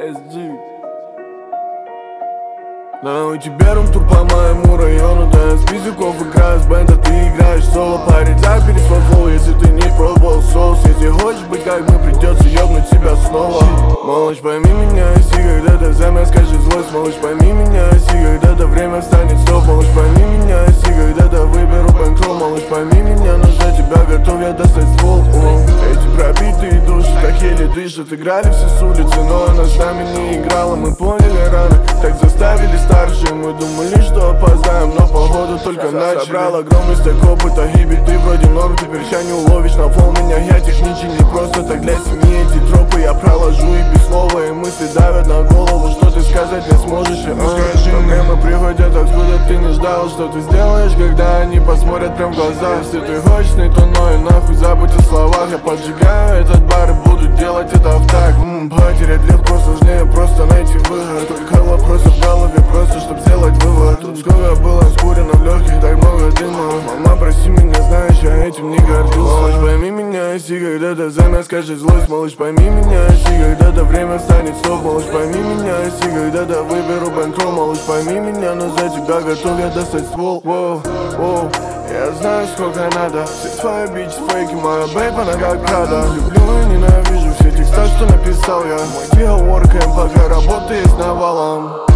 SG. Да, у тебя рум-тур по моему району, да, с физиков играю с бенда, ты играешь соло. Парень, забери свой флоу, если ты не пробовал соус. Если хочешь быть как мы, придется ёбнуть тебя снова. Малыш, пойми меня, если когда-то за меня скажет злость. Малыш, пойми меня, если когда-то время станет стоп. Малыш, пойми меня, если когда-то выберу бэнкролл. Малыш, пойми меня, но за тебя готов я достать ствол. Эти пробитые души так еле дышат. Играли все с улицы, но она с нами не играла. Мы поняли рано, так заставили старшие. Мы думали, что опоздаем, но походу только начали. Собрал огромный стек опыта, хиби, ты вроде норм. Теперь ща не уловишь на фол меня. Я техничен не просто так для семьи. Эти тропы я проложу и без слова. И мысли давят на голову, что ты сказать не сможешь. Проблемы приходят откуда ты не ждал. Что ты сделаешь, когда они посмотрят прям в глаза. Если ты хочешь, не то ною, нахуй забудь о словах. Я поджигаю этот бар и буду делать это в так. Потерять легко, сложнее просто найти выход. Только вопросы в голове, просто чтоб сделать вывод. Тут сколько было скурено в легких, так много дыма. Мама, прости меня, знаешь, я этим не гордился. Малыш, пойми меня, если когда-то за меня скажет злость. Малыш, пойми меня, если когда-то время станет стоп. Малыш, пойми меня, если когда-то выберу бэнкролл. Малыш, пойми меня, но за тебя готов я достать ствол. Я знаю, сколько надо. Все твои бичи фейки, моя бейб, она как Прада. Люблю и ненавижу все текста, что написал я. Мы делаем, пока работа есть навалом.